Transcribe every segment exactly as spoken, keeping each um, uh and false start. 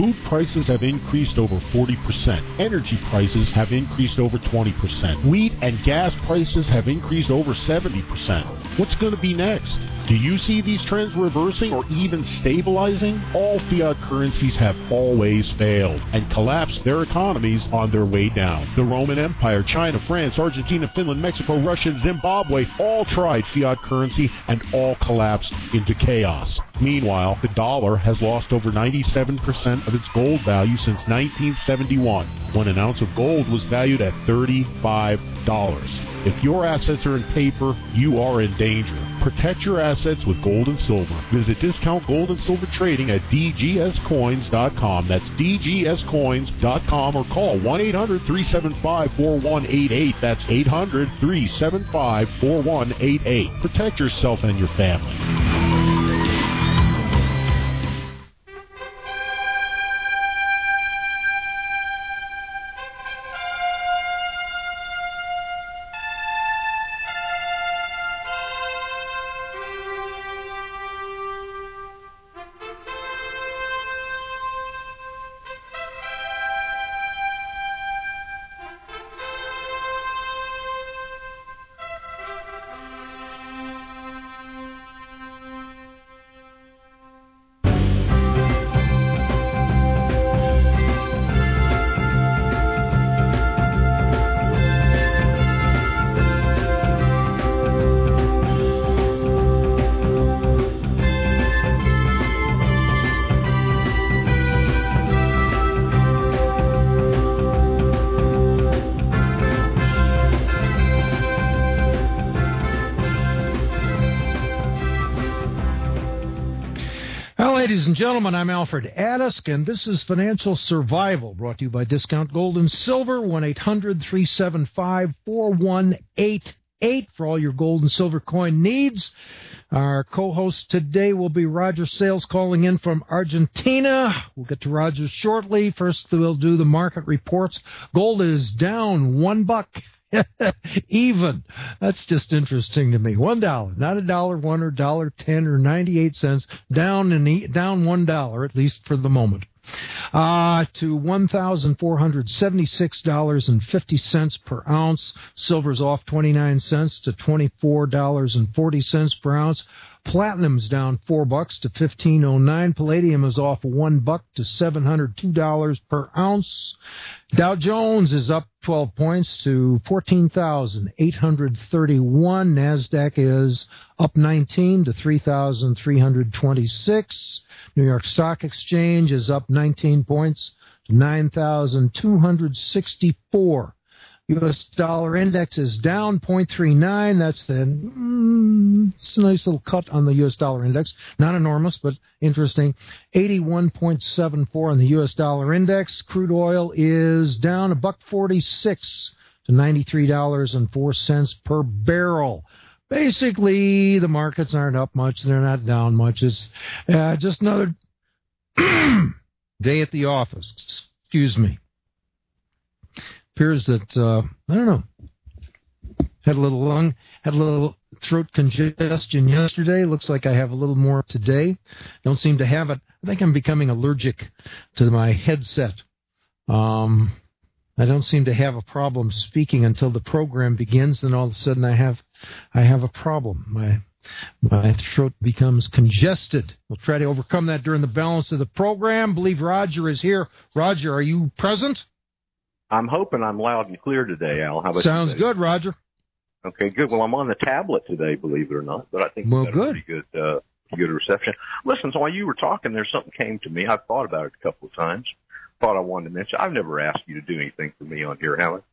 Food prices have increased over forty percent. Energy prices have increased over twenty percent. Wheat and gas prices have increased over seventy percent. What's going to be next? Do you see these trends reversing or even stabilizing? All fiat currencies have always failed and collapsed their economies on their way down. The Roman Empire, China, France, Argentina, Finland, Mexico, Russia, and Zimbabwe all tried fiat currency and all collapsed into chaos. Meanwhile, the dollar has lost over ninety-seven percent of its gold value since nineteen seventy-one, when an ounce of gold was valued at thirty-five dollars. If your assets are in paper, you are in danger. Protect your assets with gold and silver. Visit Discount Gold and Silver Trading at d g s coins dot com. That's d g s coins dot com, or call one eight hundred three seven five four one eight eight. That's eight hundred three seven five four one eight eight. Protect yourself and your family. Ladies and gentlemen, I'm Alfred Adisk, and this is Financial Survival, brought to you by Discount Gold and Silver, one eight hundred three seven five four one eight eight for all your gold and silver coin needs. Our co-host today will be Roger Sales, calling in from Argentina. We'll get to Roger shortly. First, we'll do the market reports. Gold is down one buck. Even. That's just interesting to me. One dollar, not a dollar one or dollar ten or ninety-eight cents. Down and down one dollar, at least for the moment. Uh, to one thousand four hundred seventy-six dollars and fifty cents per ounce. Silver's off twenty-nine cents to twenty-four dollars and forty cents per ounce. Platinum's down four bucks to fifteen oh nine. Palladium is off one buck to seven hundred two dollars per ounce. Dow Jones is up twelve points to fourteen thousand eight hundred thirty-one. Nasdaq is up nineteen to three thousand three hundred twenty-six. New York Stock Exchange is up nineteen points to nine thousand two hundred sixty-four. U S dollar index is down zero point three nine. That's the mm, it's a nice little cut on the U S dollar index. Not enormous, but interesting. eighty-one point seven four on the U S dollar index. Crude oil is down a buck forty-six to ninety-three dollars and four cents per barrel. Basically, the markets aren't up much. They're not down much. It's uh, just another day at the office. Excuse me. Appears that, uh, I don't know, had a little lung, had a little throat congestion yesterday. Looks like I have a little more today. Don't seem to have it. I think I'm becoming allergic to my headset. Um, I don't seem to have a problem speaking until the program begins, and all of a sudden I have, I have a problem. My, my throat becomes congested. We'll try to overcome that during the balance of the program. I believe Roger is here. Roger, are you present? I'm hoping I'm loud and clear today, Al. How about Sounds you good, Roger. Okay, good. Well, I'm on the tablet today, believe it or not, but I think well, we've got good. a pretty good, uh, good reception. Listen, so while you were talking there, something came to me. I've thought about it a couple of times. Thought I wanted to mention. I've never asked you to do anything for me on here, have I?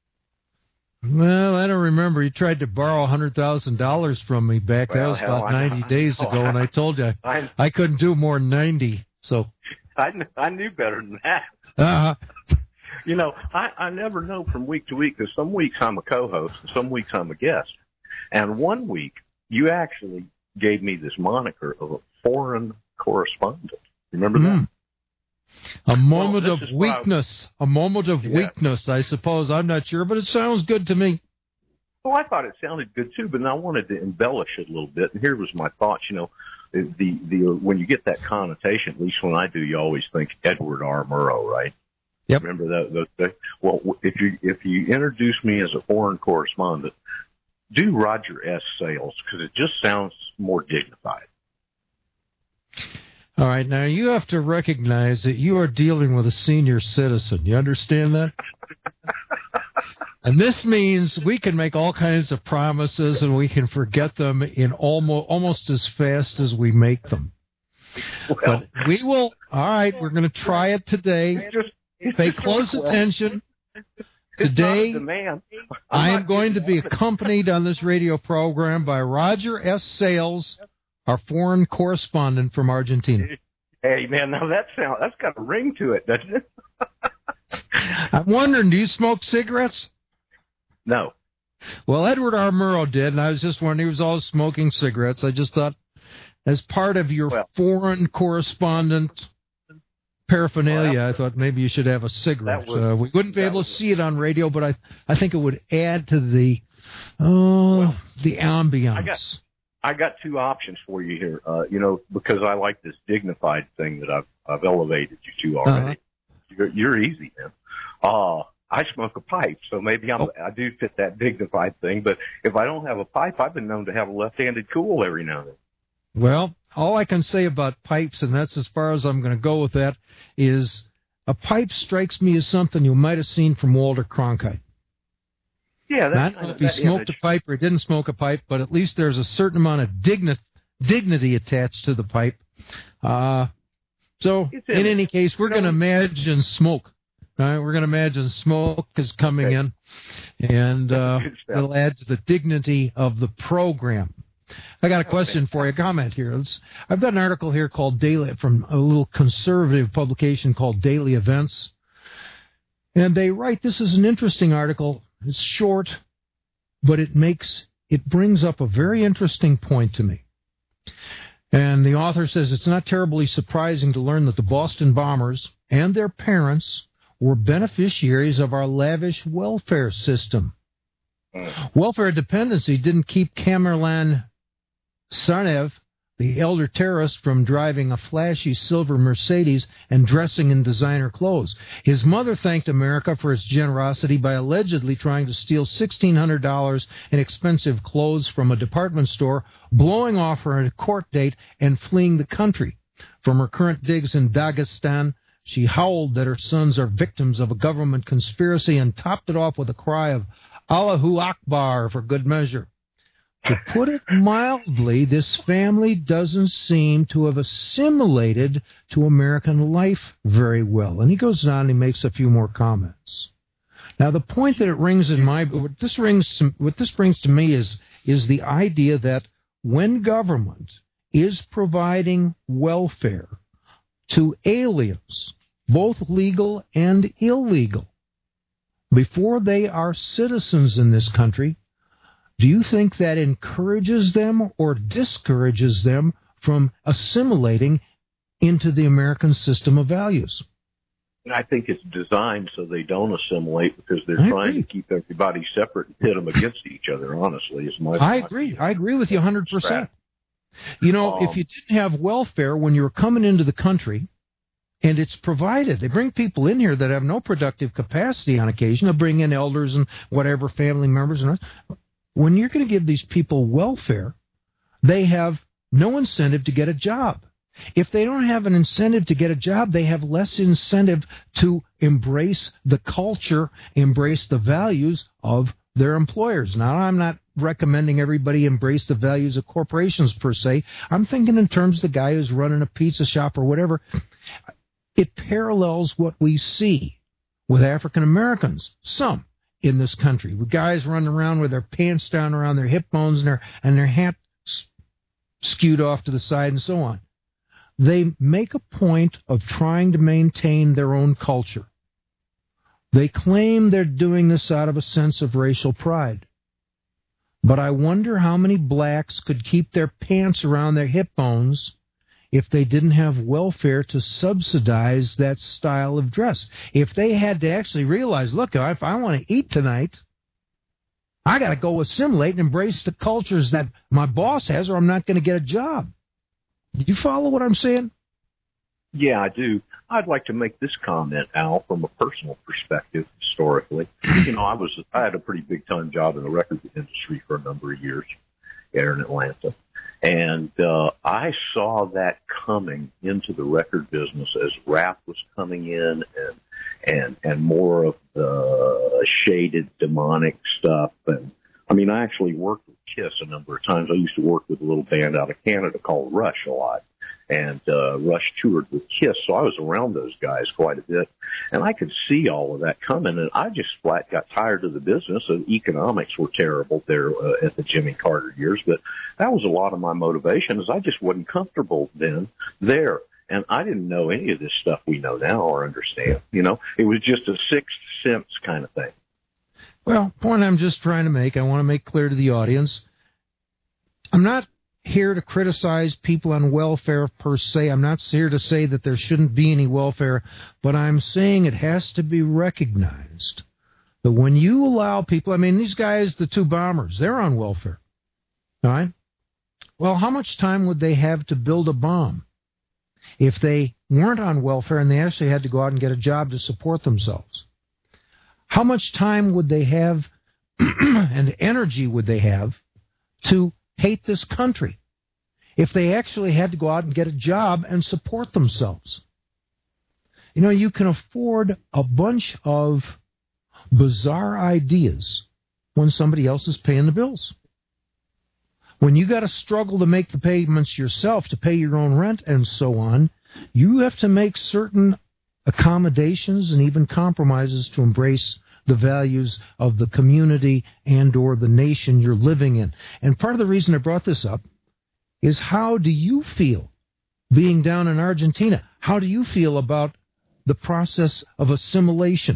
Well, I don't remember. You tried to borrow one hundred thousand dollars from me back. Well, that was hell, about I, ninety I, days I, ago, I, and I told you I, I couldn't do more than ninety. So I, I knew better than that. Uh-huh. You know, I, I never know from week to week, because some weeks I'm a co-host and some weeks I'm a guest. And one week you actually gave me this moniker of a foreign correspondent. Remember mm. that? A moment well, of weakness. I, a moment of yeah. weakness, I suppose. I'm not sure, but it sounds good to me. Well, I thought it sounded good, too, but I wanted to embellish it a little bit. And here was my thoughts. You know, the the when you get that connotation, at least when I do, you always think Edward R. Murrow, right? Yep. Remember that? The, the, well, if you if you introduce me as a foreign correspondent, do Roger S. Sales, because it just sounds more dignified. All right, now you have to recognize that you are dealing with a senior citizen. You understand that? And this means we can make all kinds of promises and we can forget them in almost almost as fast as we make them. Well, but we will. All right, we're going to try it today. Just, Pay close attention. Today, I am going to be accompanied on this radio program by Roger S. Sales, our foreign correspondent from Argentina. Hey, man, now that sound, that's got a ring to it, doesn't it? I'm wondering, do you smoke cigarettes? No. Well, Edward R. Murrow did, and I was just wondering, he was always smoking cigarettes. I just thought, as part of your well, foreign correspondent paraphernalia, well, I thought maybe you should have a cigarette. Would, uh, we wouldn't be able to see it on radio, but I I think it would add to the, oh, well, the ambiance. I got, I got two options for you here, uh, you know, because I like this dignified thing that I've, I've elevated you to already. Uh-huh. You're, you're easy, man. Uh, I smoke a pipe, so maybe I'm, oh. I do fit that dignified thing. But if I don't have a pipe, I've been known to have a left-handed cool every now and then. Well, all I can say about pipes, and that's as far as I'm going to go with that, is a pipe strikes me as something you might have seen from Walter Cronkite. Yeah, that's I don't know if he smoked image. a pipe or didn't smoke a pipe, but at least there's a certain amount of digni- dignity attached to the pipe. Uh, so, in image. any case, we're going to imagine smoke. All right, we're going to imagine smoke is coming okay. in, and uh, it'll add to the dignity of the program. I got a question for you, a comment here. Let's, I've got an article here called Daily, from a little conservative publication called Daily Events, and they write, this is an interesting article. It's short, but it makes it brings up a very interesting point to me. And the author says it's not terribly surprising to learn that the Boston bombers and their parents were beneficiaries of our lavish welfare system. Welfare dependency didn't keep Kamerlan Sarnev, the elder terrorist, from driving a flashy silver Mercedes and dressing in designer clothes. His mother thanked America for its generosity by allegedly trying to steal sixteen hundred dollars in expensive clothes from a department store, blowing off her court date, and fleeing the country. From her current digs in Dagestan, she howled that her sons are victims of a government conspiracy and topped it off with a cry of Allahu Akbar for good measure. To put it mildly, this family doesn't seem to have assimilated to American life very well. And he goes on and he makes a few more comments. Now, the point that it rings in my what this rings what this brings to me is is the idea that when government is providing welfare to aliens, both legal and illegal, before they are citizens in this country, do you think that encourages them or discourages them from assimilating into the American system of values? I think it's designed so they don't assimilate because they're I trying agree. to keep everybody separate and pit them against each other, honestly. Is my I agree. I agree with you one hundred percent. You know, um, if you didn't have welfare when you were coming into the country, and it's provided, they bring people in here that have no productive capacity on occasion. They'll bring in elders and whatever, family members. and When you're going to give these people welfare, they have no incentive to get a job. If they don't have an incentive to get a job, they have less incentive to embrace the culture, embrace the values of their employers. Now, I'm not recommending everybody embrace the values of corporations per se. I'm thinking in terms of the guy who's running a pizza shop or whatever. It parallels what we see with African Americans, some in this country, with guys running around with their pants down around their hip bones and their, and their hat skewed off to the side and so on. They make a point of trying to maintain their own culture. They claim they're doing this out of a sense of racial pride. But I wonder how many blacks could keep their pants around their hip bones if they didn't have welfare to subsidize that style of dress. If they had to actually realize, look, if I want to eat tonight, I got to go assimilate and embrace the cultures that my boss has or I'm not going to get a job. Do you follow what I'm saying? Yeah, I do. I'd like to make this comment, Al, from a personal perspective, historically. You know, I was I had a pretty big time job in the record industry for a number of years here in Atlanta. And uh, I saw that coming into the record business as rap was coming in and and and more of the shaded demonic stuff. And I mean, I actually worked with Kiss a number of times. I used to work with a little band out of Canada called Rush a lot. And uh, Rush toured with Kiss, so I was around those guys quite a bit. And I could see all of that coming, and I just flat got tired of the business. The economics were terrible there uh, at the Jimmy Carter years, but that was a lot of my motivation, is I just wasn't comfortable then there. And I didn't know any of this stuff we know now or understand. You know, it was just a sixth sense kind of thing. Well, point I'm just trying to make, I want to make clear to the audience, I'm not here to criticize people on welfare per se. I'm not here to say that there shouldn't be any welfare, but I'm saying it has to be recognized that when you allow people, I mean, these guys, the two bombers, they're on welfare, all right? Well, how much time would they have to build a bomb if they weren't on welfare and they actually had to go out and get a job to support themselves? How much time would they have and energy would they have to hate this country if they actually had to go out and get a job and support themselves? You know, you can afford a bunch of bizarre ideas when somebody else is paying the bills. When you got to struggle to make the payments yourself, to pay your own rent and so on, you have to make certain accommodations and even compromises to embrace the values of the community and or the nation you're living in. And part of the reason I brought this up is, how do you feel being down in Argentina? How do you feel about the process of assimilation?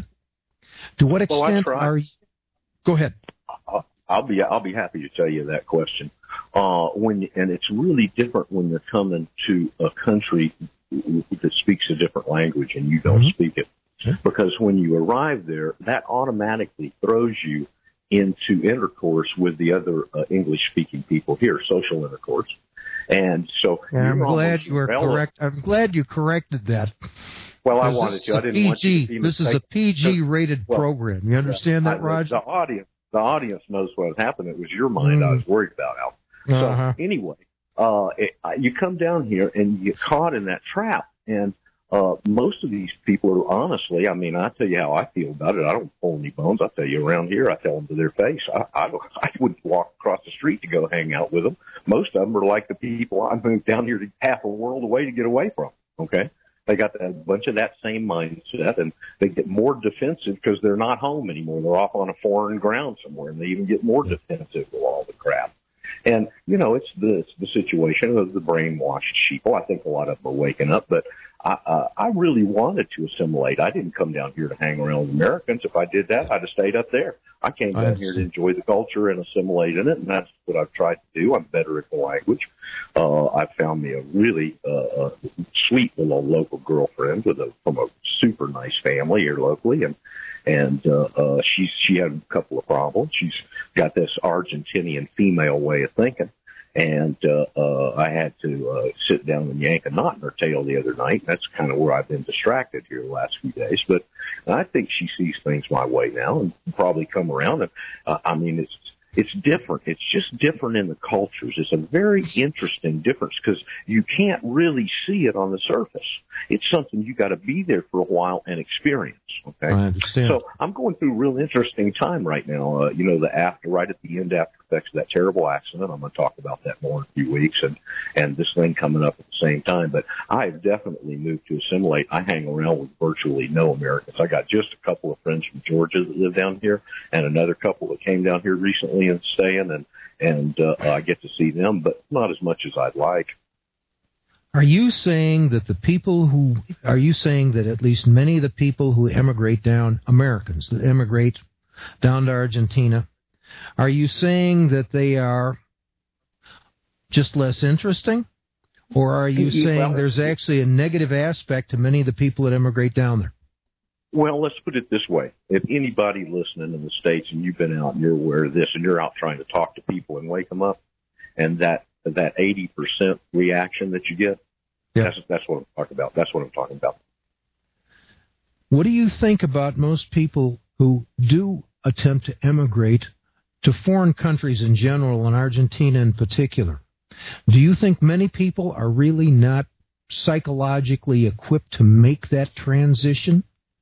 To what extent well, are you... Go ahead. I'll be I'll be happy to tell you that question. Uh, when and it's really different when you're coming to a country that speaks a different language and you don't mm-hmm. speak it. Because when you arrive there, that automatically throws you into intercourse with the other uh, English-speaking people here, social intercourse. And so yeah, I'm glad you were correct. I'm glad you corrected that. Well, I wanted to. I didn't P G. want you to be This is a P G-rated well, program. You understand that, I, Roger? The audience, the audience knows what happened. It was your mind mm. I was worried about, Al. Uh-huh. So anyway, uh, it, you come down here and you get caught in that trap. And Uh, most of these people are, honestly, I mean, I tell you how I feel about it. I don't pull any bones. I tell you around here, I tell them to their face. I, I, I wouldn't walk across the street to go hang out with them. Most of them are like the people I moved down here to half a world away to get away from. Okay. They got a bunch of that same mindset, and they get more defensive because they're not home anymore. They're off on a foreign ground somewhere, and they even get more defensive with all the crap. And, you know, it's the, it's the situation of the brainwashed sheeple. I think a lot of them are waking up, but I, uh, I really wanted to assimilate. I didn't come down here to hang around with Americans. If I did that, I'd have stayed up there. I came down here to enjoy the culture and assimilate in it, and that's what I've tried to do. I'm better at the language. Uh, I found me a really uh, sweet little local girlfriend with a from a super nice family here locally, and and uh, uh, she's she had a couple of problems. She's got this Argentinian female way of thinking. And uh, uh, I had to uh, sit down and yank a knot in her tail the other night. That's kind of where I've been distracted here the last few days. But I think she sees things my way now and probably come around. And uh, I mean, it's it's different. It's just different in the cultures. It's a very interesting difference because you can't really see it on the surface. It's something you got to be there for a while and experience. Okay, I understand. So I'm going through a real interesting time right now. Uh, you know, the after, right at the end, after effects of that terrible accident. I'm going to talk about that more in a few weeks, and and this thing coming up at the same time. But I have definitely moved to assimilate. I hang around with virtually no Americans. I got just a couple of friends from Georgia that live down here, and another couple that came down here recently and staying, and and uh, I get to see them, but not as much as I'd like. Are you saying that the people who, are you saying that at least many of the people who emigrate down, Americans that emigrate down to Argentina, are you saying that they are just less interesting? Or are you saying well, there's actually a negative aspect to many of the people that emigrate down there? Well, let's put it this way. If anybody listening in the States and you've been out and you're aware of this and you're out trying to talk to people and wake them up, and that that eighty percent reaction that you get, yeah. that's, that's what I'm talking about. That's what I'm talking about. What do you think about most people who do attempt to emigrate to foreign countries in general, and Argentina in particular? Do you think many people are really not psychologically equipped to make that transition?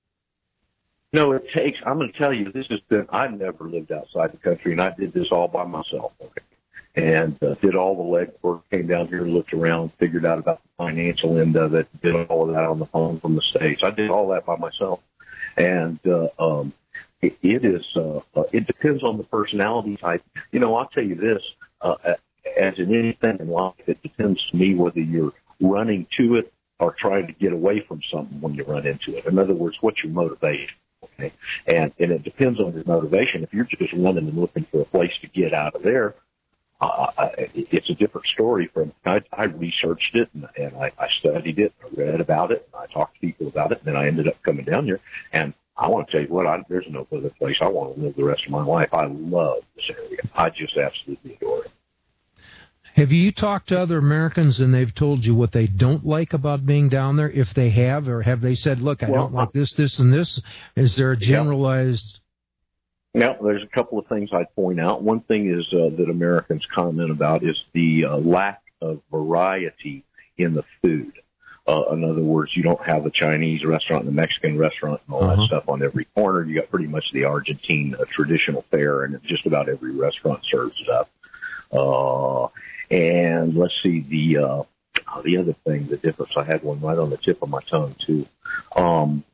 No, it takes, I'm going to tell you, this has been, I've never lived outside the country, and I did this all by myself, okay? And uh, did all the legwork, came down here, looked around, figured out about the financial end of it, did all of that on the phone from the States. I did all that by myself. And uh, um, it, it is, uh, uh, it depends on the personality type. You know, I'll tell you this, uh, as in anything in life, it depends to me whether you're running to it or trying to get away from something when you run into it. In other words, what's your motivation? Okay. And, and it depends on your motivation. If you're just running and looking for a place to get out of there, uh, it's a different story from, I, I researched it and, and I, I studied it, I read about it, and I talked to people about it, and then I ended up coming down here. And I want to tell you what, I, there's no other place I want to live the rest of my life. I love this area. I just absolutely adore it. Have you talked to other Americans and they've told you what they don't like about being down there, if they have, or have they said, look, I well, don't like this, this, and this? Is there a generalized... Now, there's a couple of things I'd point out. One thing is uh, that Americans comment about is the uh, lack of variety in the food. Uh, in other words, you don't have a Chinese restaurant and a Mexican restaurant and all uh-huh. that stuff on every corner. You got pretty much the Argentine uh, traditional fare, and just about every restaurant serves it up. Uh, and let's see, the uh, the other thing, the difference, I had one right on the tip of my tongue, too. Um,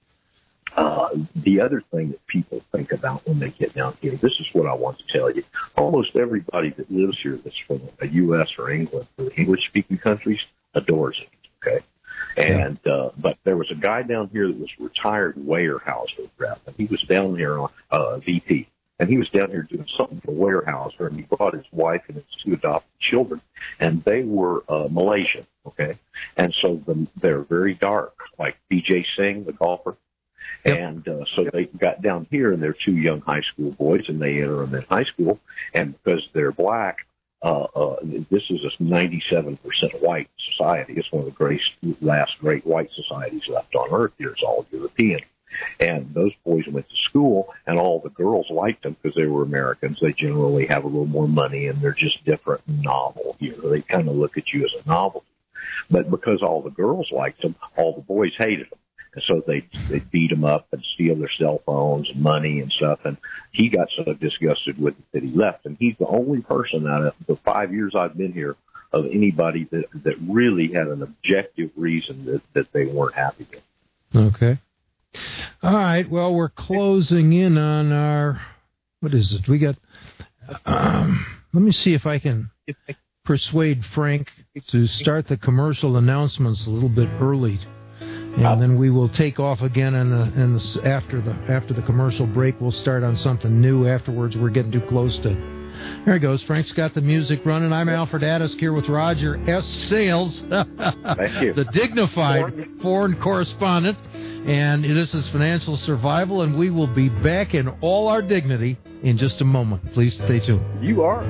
uh, the other thing that people think about when they get down here, this is what I want to tell you. Almost everybody that lives here that's from the U S or England, or English-speaking countries, adores it, okay? And, uh, but there was a guy down here that was retired Weyerhaeuser rep, and he was down here on, uh, V P. And he was down here doing something for Weyerhaeuser, and he brought his wife and his two adopted children, and they were uh, Malaysian, okay? And so the, they're very dark, like B J Singh, the golfer. Yep. And uh, so they got down here, and they're two young high school boys, and they enter them in high school, and because they're black, uh, uh, this is a ninety-seven percent white society. It's one of the great, last great white societies left on earth here. It's all European. And those boys went to school, and all the girls liked them because they were Americans. They generally have a little more money, and they're just different and novel. You know, they kind of look at you as a novelty. But because all the girls liked them, all the boys hated them. And so they they beat them up and steal their cell phones and money and stuff. And he got so disgusted with it that he left. And he's the only person out of the five years I've been here of anybody that that really had an objective reason that, that they weren't happy with. Okay. All right, well, we're closing in on our, what is it? We got, um, let me see if I can persuade Frank to start the commercial announcements a little bit early, and then we will take off again, and and after the after the commercial break, we'll start on something new. Afterwards, we're getting too close to. There he goes. Frank's got the music running. I'm Alfred Addis here with Roger S. Sales, Thank you. the dignified foreign correspondent. And this is Financial Survival, and we will be back in all our dignity in just a moment. Please stay tuned. You are.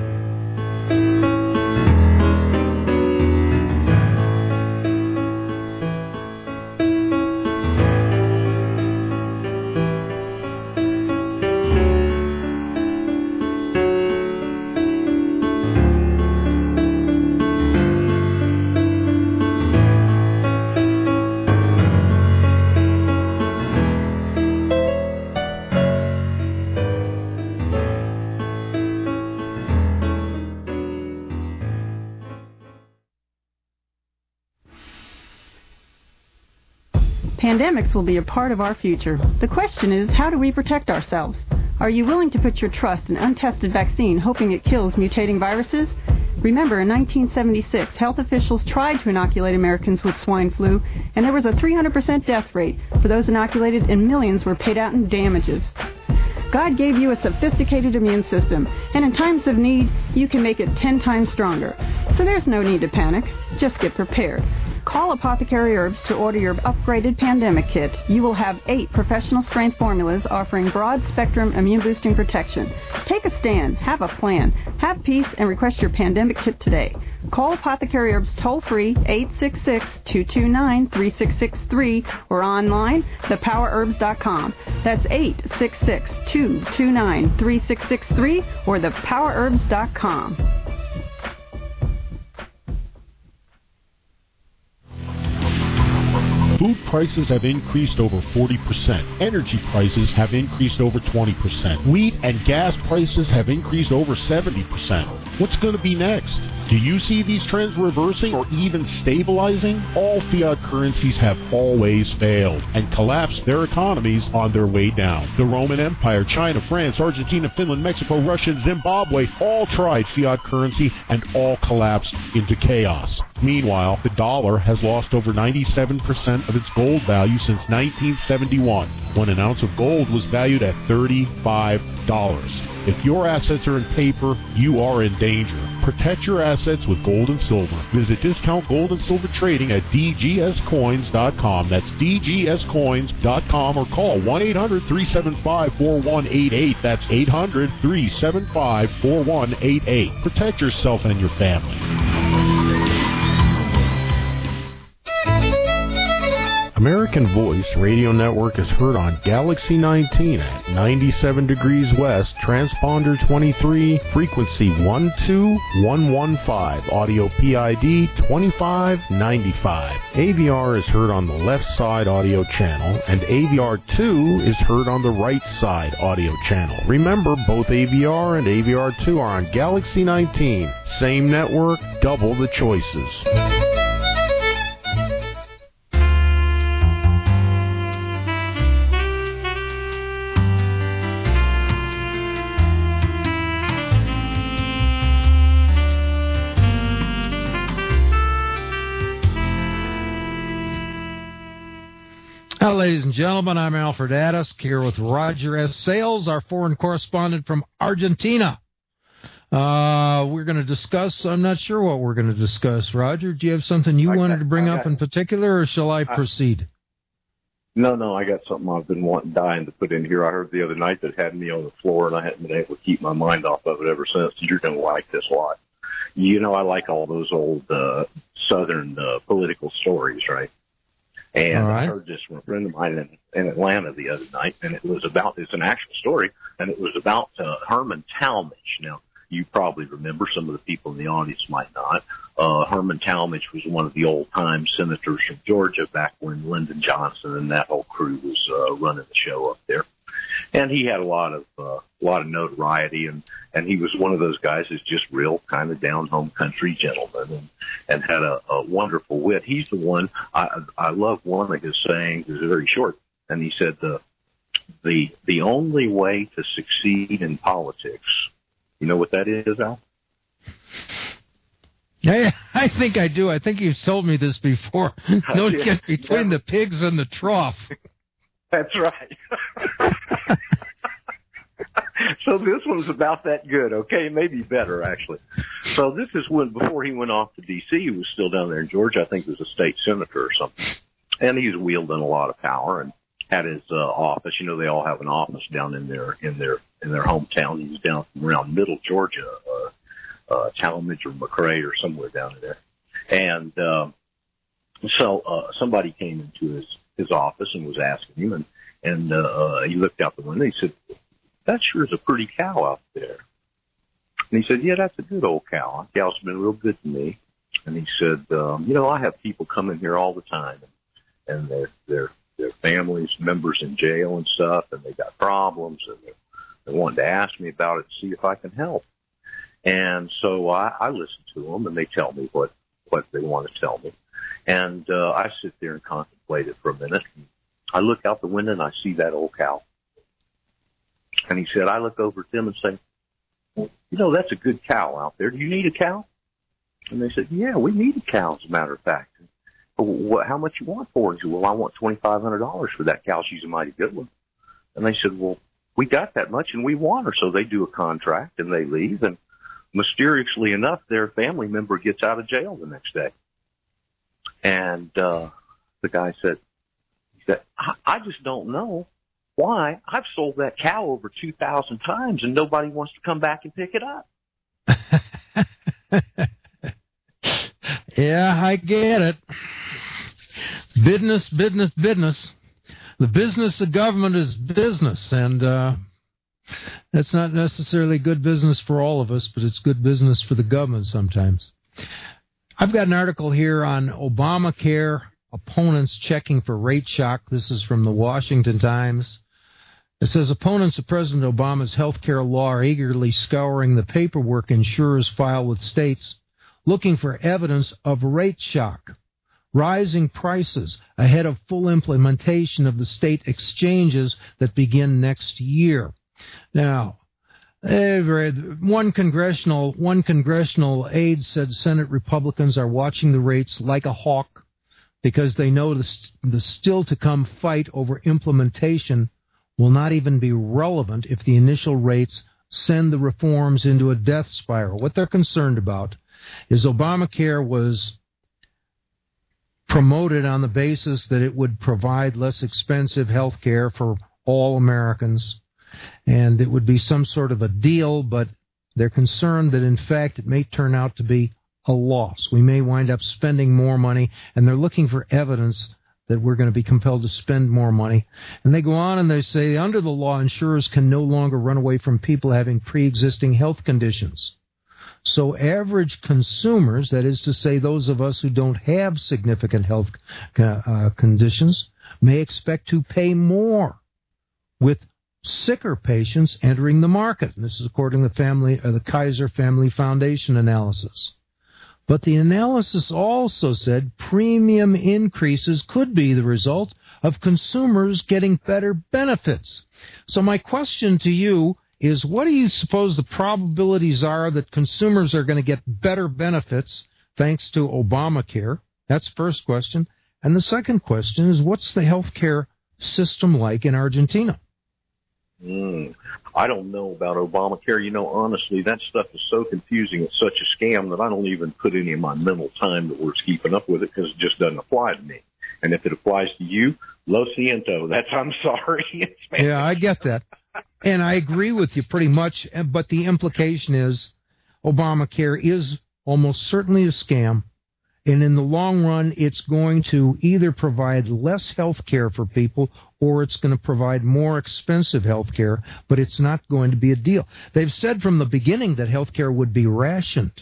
Pandemics will be a part of our future. The question is, how do we protect ourselves? Are you willing to put your trust in untested vaccine hoping it kills mutating viruses? Remember, in nineteen seventy-six, health officials tried to inoculate Americans with swine flu, and there was a three hundred percent death rate for those inoculated, and millions were paid out in damages. God gave you a sophisticated immune system, and in times of need, you can make it ten times stronger. So there's no need to panic. Just get prepared. Call Apothecary Herbs to order your upgraded pandemic kit. You will have eight professional-strength formulas offering broad-spectrum immune-boosting protection. Take a stand. Have a plan. Have peace and request your pandemic kit today. Call Apothecary Herbs toll-free eight six six, two two nine, three six six three or online the power herbs dot com. That's eight six six, two two nine, three six six three or the power herbs dot com. Food prices have increased over forty percent. Energy prices have increased over twenty percent. Wheat and gas prices have increased over seventy percent. What's going to be next? Do you see these trends reversing or even stabilizing? All fiat currencies have always failed and collapsed their economies on their way down. The Roman Empire, China, France, Argentina, Finland, Mexico, Russia, and Zimbabwe all tried fiat currency and all collapsed into chaos. Meanwhile, the dollar has lost over ninety-seven percent of its gold value since nineteen seventy-one, when an ounce of gold was valued at thirty-five dollars. If your assets are in paper, you are in danger. Protect your assets with gold and silver. Visit Discount Gold and Silver Trading at d g s coins dot com. That's d g s coins dot com or call one eight hundred, three seven five, four one eight eight. That's eight hundred, three seven five, four one eight eight. Protect yourself and your family. American Voice Radio Network is heard on Galaxy nineteen at ninety-seven degrees west, transponder twenty-three, frequency one two one one five, audio P I D twenty-five ninety-five. A V R is heard on the left side audio channel, and A V R two is heard on the right side audio channel. Remember, both A V R and A V R two are on Galaxy nineteen. Same network, double the choices. Well, ladies and gentlemen, I'm Alfred Addis here with Roger S. Sales, our foreign correspondent from Argentina. Uh, we're going to discuss, I'm not sure what we're going to discuss. Roger, do you have something you I wanted got, to bring I up got, in particular, or shall I, I proceed? No, no, I got something I've been wanting, dying to put in here. I heard the other night that had me on the floor, and I hadn't been able to keep my mind off of it ever since. You're going to like this a lot. You know, I like all those old uh, Southern uh, political stories, right? And right. I heard this from a friend of mine in, in Atlanta the other night, and it was about, it's an actual story, and it was about uh, Herman Talmadge. Now, you probably remember, some of the people in the audience might not. Uh, Herman Talmadge was one of the old-time senators from Georgia back when Lyndon Johnson and that whole crew was uh, running the show up there. And he had a lot of uh, a lot of notoriety, and, and he was one of those guys who's just real kind of down-home country gentleman, and, and had a, a wonderful wit. He's the one, I, I love one of his sayings, it's very short, and he said, the, the, the only way to succeed in politics, you know what that is, Al? I, I think I do. I think you've told me this before. Don't yeah. get between yeah. the pigs and the trough. That's right. So this one's about that good, okay? Maybe better, actually. So this is when, before he went off to D C, he was still down there in Georgia. I think he was a state senator or something. And he's wielding a lot of power and had his uh, office. You know, they all have an office down in their in their in their hometown. He was down from around Middle Georgia, uh, uh, Talmadge or McRae or somewhere down there. And uh, so uh, somebody came into his his office and was asking him, and and uh, uh, he looked out the window. He said, "That sure is a pretty cow out there." And he said, "Yeah, that's a good old cow. The cow's been real good to me." And he said, um, "You know, I have people come in here all the time, and, and their their their families, members in jail and stuff, and they got problems, and they're, they're wanting to ask me about it to see if I can help." And so I, I listen to them, and they tell me what what they want to tell me. And uh, I sit there and contemplate it for a minute. And I look out the window and I see that old cow. And he said, I look over at them and say, "Well, you know, that's a good cow out there. Do you need a cow?" And they said, "Yeah, we need a cow, as a matter of fact." "Well, what, how much you want for it?" He said, "Well, I want twenty-five hundred dollars for that cow. She's a mighty good one." And they said, "Well, we got that much and we want her." So they do a contract and they leave. And mysteriously enough, their family member gets out of jail the next day. And uh, the guy said, he said, I, I just don't know why I've sold that cow over two thousand times and nobody wants to come back and pick it up. Yeah, I get it. Business, business, business. The business of government is business, and uh, that's not necessarily good business for all of us, but it's good business for the government sometimes. I've got an article here on Obamacare opponents checking for rate shock. This is from the Washington Times. It says opponents of President Obama's health care law are eagerly scouring the paperwork insurers file with states, looking for evidence of rate shock, rising prices ahead of full implementation of the state exchanges that begin next year. Now, one congressional one congressional aide said Senate Republicans are watching the rates like a hawk because they know the, the still-to-come fight over implementation will not even be relevant if the initial rates send the reforms into a death spiral. What they're concerned about is Obamacare was promoted on the basis that it would provide less expensive health care for all Americans, and it would be some sort of a deal, but they're concerned that, in fact, it may turn out to be a loss. We may wind up spending more money, and they're looking for evidence that we're going to be compelled to spend more money. And they go on and they say, under the law, insurers can no longer run away from people having pre-existing health conditions. So average consumers, that is to say those of us who don't have significant health uh, conditions, may expect to pay more with sicker patients entering the market. And this is according to the, family, uh, the Kaiser Family Foundation analysis. But the analysis also said premium increases could be the result of consumers getting better benefits. So my question to you is, what do you suppose the probabilities are that consumers are going to get better benefits thanks to Obamacare? That's the first question. And the second question is, what's the health care system like in Argentina? Mm, I don't know about Obamacare. You know, honestly, that stuff is so confusing. It's such a scam that I don't even put any of my mental time towards keeping up with it because it just doesn't apply to me. And if it applies to you, lo siento. That's, I'm sorry. It's yeah, I get that. And I agree with you pretty much. But the implication is Obamacare is almost certainly a scam. And in the long run, it's going to either provide less health care for people or it's going to provide more expensive health care, but it's not going to be a deal. They've said from the beginning that health care would be rationed.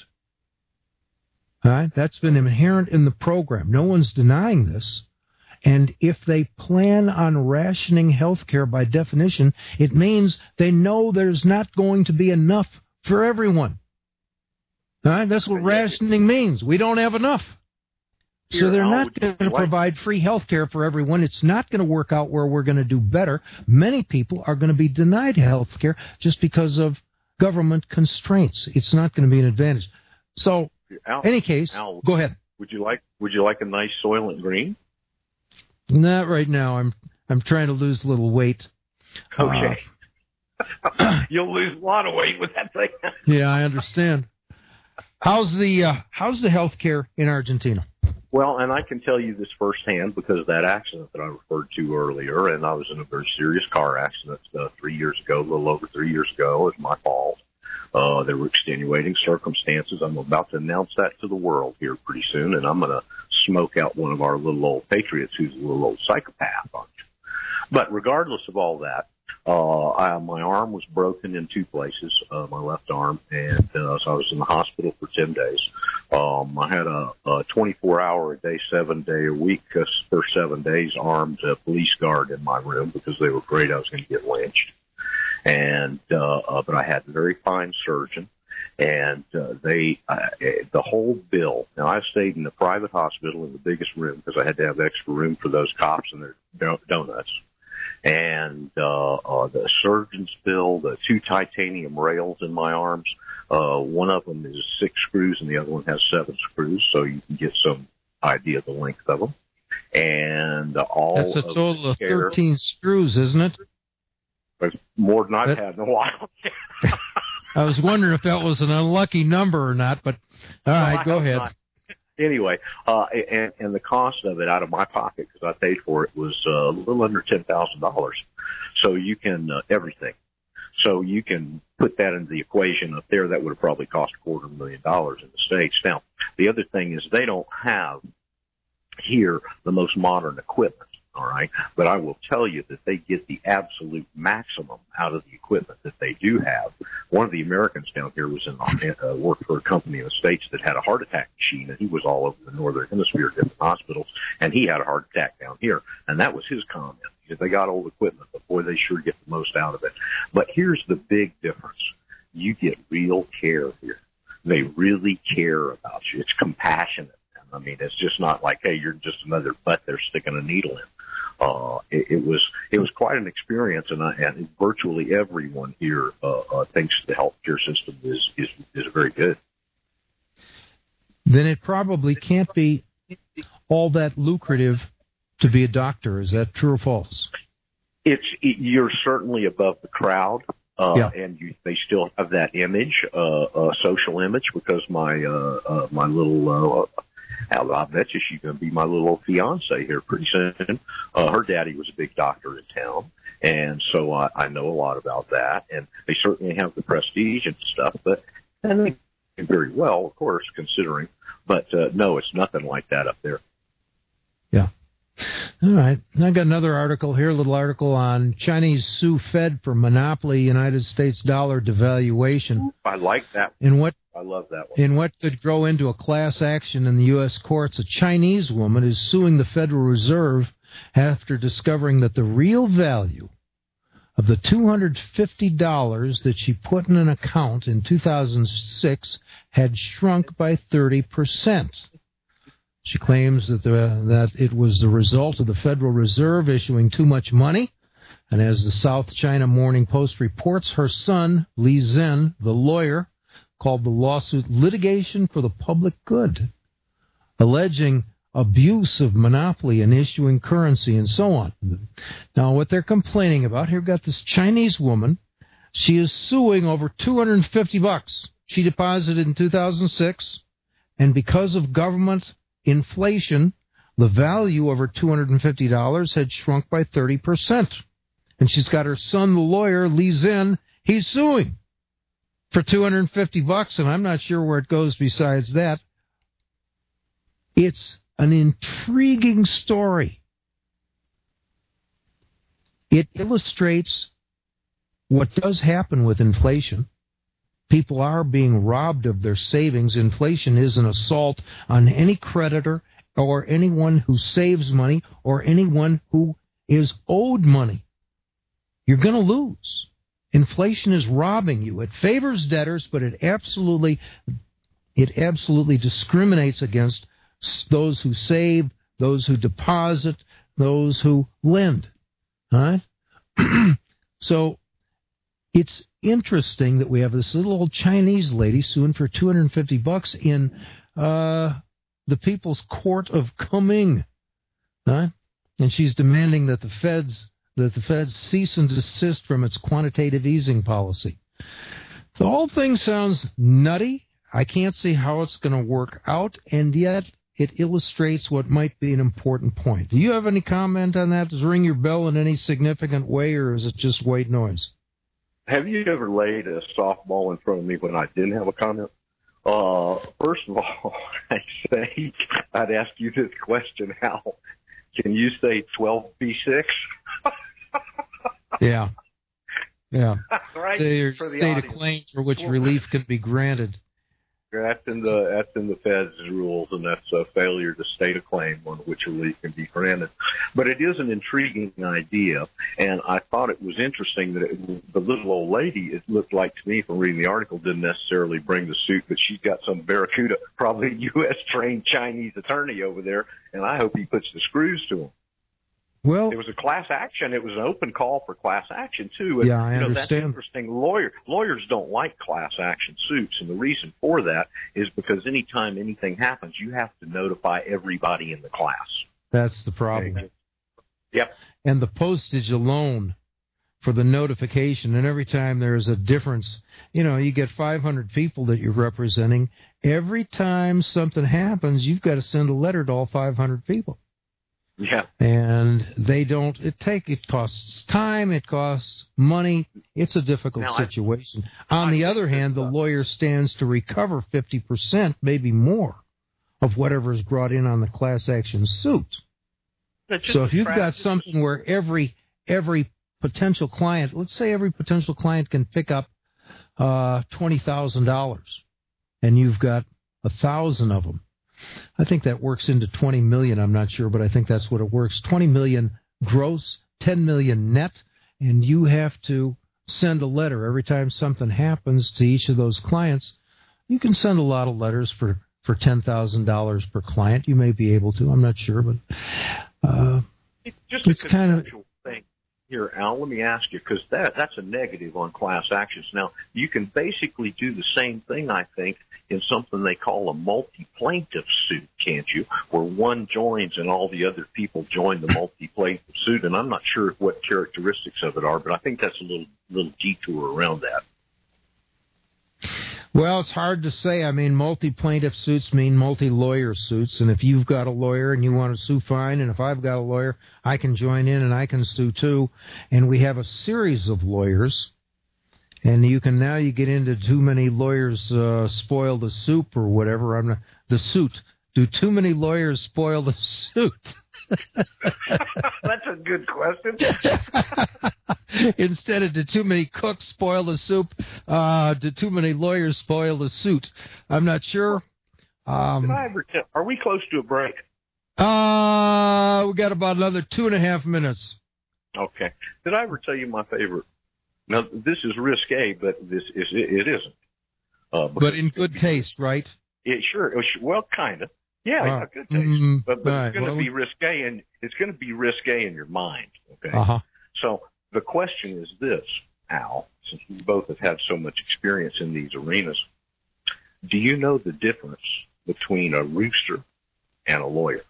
All right? That's been inherent in the program. No one's denying this. And if they plan on rationing health care by definition, it means they know there's not going to be enough for everyone. All right? That's what rationing means. We don't have enough. So they're not going to provide free health care for everyone. It's not going to work out where we're going to do better. Many people are going to be denied health care just because of government constraints. It's not going to be an advantage. So, in any case, Al, go ahead. Would you like Would you like a nice Soylent Green? Not right now. I'm I'm trying to lose a little weight. Okay. Uh, You'll lose a lot of weight with that thing. Yeah, I understand. How's the uh, How's the health care in Argentina? Well, and I can tell you this firsthand because of that accident that I referred to earlier, and I was in a very serious car accident uh, three years ago, a little over three years ago. It was my fault. Uh, there were extenuating circumstances. I'm about to announce that to the world here pretty soon, and I'm going to smoke out one of our little old patriots who's a little old psychopath, aren't you? But regardless of all that, uh, I, my arm was broken in two places, uh, my left arm, and uh, so I was in the hospital for ten days. Um, I had a, a twenty-four hour a day, seven day a week, uh, for seven days, armed uh, police guard in my room because they were afraid I was going to get lynched. And uh, uh, but I had a very fine surgeon, and uh, they uh, the whole bill. Now I stayed in a private hospital in the biggest room because I had to have extra room for those cops and their donuts. And uh, uh, the surgeon's bill, the two titanium rails in my arms, uh, one of them is six screws and the other one has seven screws, so you can get some idea of the length of them. And uh, all that's a total of, of thirteen screws, isn't it? That's more than I've that, had in a while. I was wondering if that was an unlucky number or not, but all right, well, go ahead. Not. Anyway, uh, and, and the cost of it out of my pocket, because I paid for it, was uh, a little under ten thousand dollars. So you can, uh, everything. So you can put that into the equation up there. That would have probably cost a quarter million dollars in the States. Now, the other thing is they don't have here the most modern equipment. All right. But I will tell you that they get the absolute maximum out of the equipment that they do have. One of the Americans down here was in, uh, worked for a company in the States that had a heart attack machine, and he was all over the Northern Hemisphere, different hospitals, and he had a heart attack down here. And that was his comment. They got old equipment, but boy, they sure get the most out of it. But here's the big difference. You get real care here. They really care about you. It's compassionate. I mean, it's just not like, hey, you're just another butt they're sticking a needle in. Uh, it, it was it was quite an experience, and, I, and virtually everyone here uh, uh, thinks the healthcare system is, is is very good. Then it probably can't be all that lucrative to be a doctor. Is that true or false? It's it, you're certainly above the crowd, uh, yeah. and you, they still have that image, uh, uh, social image, because my uh, uh, my little. Uh, I bet you she's going to be my little fiance here pretty soon. Uh, her daddy was a big doctor in town, and so I, I know a lot about that. And they certainly have the prestige and stuff, but and they do very well, of course, considering. But uh, no, it's nothing like that up there. Yeah. All right. I got another article here, a little article on Chinese sue Fed for monopoly United States dollar devaluation. I like that. In what? I love that one. In what could grow into a class action in the U S courts, a Chinese woman is suing the Federal Reserve after discovering that the real value of the two hundred fifty dollars that she put in an account in two thousand six had shrunk by thirty percent. She claims that, the, that it was the result of the Federal Reserve issuing too much money. And as the South China Morning Post reports, her son, Li Zhen, the lawyer, called the lawsuit litigation for the public good, alleging abuse of monopoly in issuing currency and so on. Now, what they're complaining about, here we've got this Chinese woman. She is suing over two hundred fifty bucks. She deposited in two thousand six, and because of government inflation, the value of her two hundred fifty dollars had shrunk by thirty percent. And she's got her son, the lawyer, Li Zhen, he's suing for two hundred fifty bucks, and I'm not sure where it goes besides that. It's an intriguing story. It illustrates what does happen with inflation. People are being robbed of their savings. Inflation is an assault on any creditor or anyone who saves money or anyone who is owed money. You're going to lose. Inflation is robbing you. It favors debtors, but it absolutely, it absolutely discriminates against those who save, those who deposit, those who lend. All right? So it's interesting that we have this little old Chinese lady suing for two hundred fifty bucks in uh, the People's Court of Kunming, huh? And she's demanding that the feds that the feds cease and desist from its quantitative easing policy. The whole thing sounds nutty. I can't see how it's going to work out, and yet it illustrates what might be an important point. Do you have any comment on that? Does it ring your bell in any significant way, or is it just white noise? Have you ever laid a softball in front of me when I didn't have a comment? Uh, first of all, I say I'd ask you this question, Hal. Can you say twelve B six? Yeah. Yeah. Right. Their for the state audience. of claim for which relief can be granted. That's in the that's in the Fed's rules, and that's a failure to state a claim on which relief can be granted. But it is an intriguing idea, and I thought it was interesting that it, the little old lady, it looked like to me from reading the article, didn't necessarily bring the suit, but she's got some barracuda, probably a U S trained Chinese attorney over there, and I hope he puts the screws to him. Well, it was a class action. It was an open call for class action, too. And, yeah, I you know, understand. That's interesting. Lawyer, lawyers don't like class action suits, and the reason for that is because anytime anything happens, you have to notify everybody in the class. That's the problem. Okay. Yep. And the postage alone for the notification, and every time there's a difference, you know, you get five hundred people that you're representing. Every time something happens, you've got to send a letter to all five hundred people. Yeah. And they don't, it take, it costs time, it costs money. It's a difficult now, situation. I, On I the other hand, the lawyer stands to recover fifty percent, maybe more, of whatever is brought in on the class action suit. So if you've got something where every, every potential client, let's say every potential client can pick up uh, twenty thousand dollars, and you've got a thousand of them. I think that works into twenty million. I'm not sure, but I think that's what it works. twenty million gross, ten million net, and you have to send a letter every time something happens to each of those clients. You can send a lot of letters for, for ten thousand dollars per client. You may be able to. I'm not sure, but uh, it's just it's a kind of thing. Here, Al, let me ask you, because that, that's a negative on class actions. Now, you can basically do the same thing, I think, in something they call a multi-plaintiff suit, can't you? Where one joins and all the other people join the multi-plaintiff suit. And I'm not sure what characteristics of it are, but I think that's a little little detour around that. Well, it's hard to say. I mean, multi-plaintiff suits mean multi-lawyer suits, and if you've got a lawyer and you want to sue, fine, and if I've got a lawyer, I can join in and I can sue too, and we have a series of lawyers, and you can now you get into too many lawyers uh, spoil the soup or whatever. I'm not, the suit. Do too many lawyers spoil the suit? That's a good question. Instead of did too many cooks spoil the soup, uh, did too many lawyers spoil the suit? I'm not sure. Um, Did I ever tell, are we close to a break? Uh, we got about another two and a half minutes. Okay. Did I ever tell you my favorite? Now, this is risque, but this is it, it isn't. Uh, but in good taste, right? It sure. It, well, kind of. Yeah, uh, yeah, good taste. Mm, but but right, it's going to well, be risque, and it's going to be risque in your mind. Okay. Uh huh. So the question is this, Al, since we both have had so much experience in these arenas, do you know the difference between a rooster and a lawyer?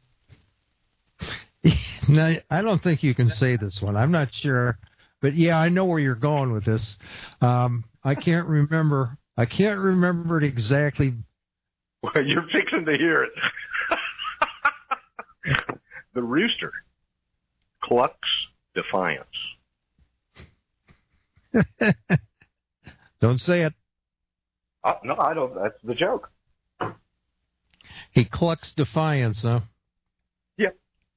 No, I don't think you can say this one. I'm not sure. But, yeah, I know where you're going with this. Um, I can't remember. I can't remember it exactly. Well, you're fixing to hear it. The rooster clucks defiance. Don't say it. Uh, no, I don't. That's the joke. He clucks defiance, huh? Yep.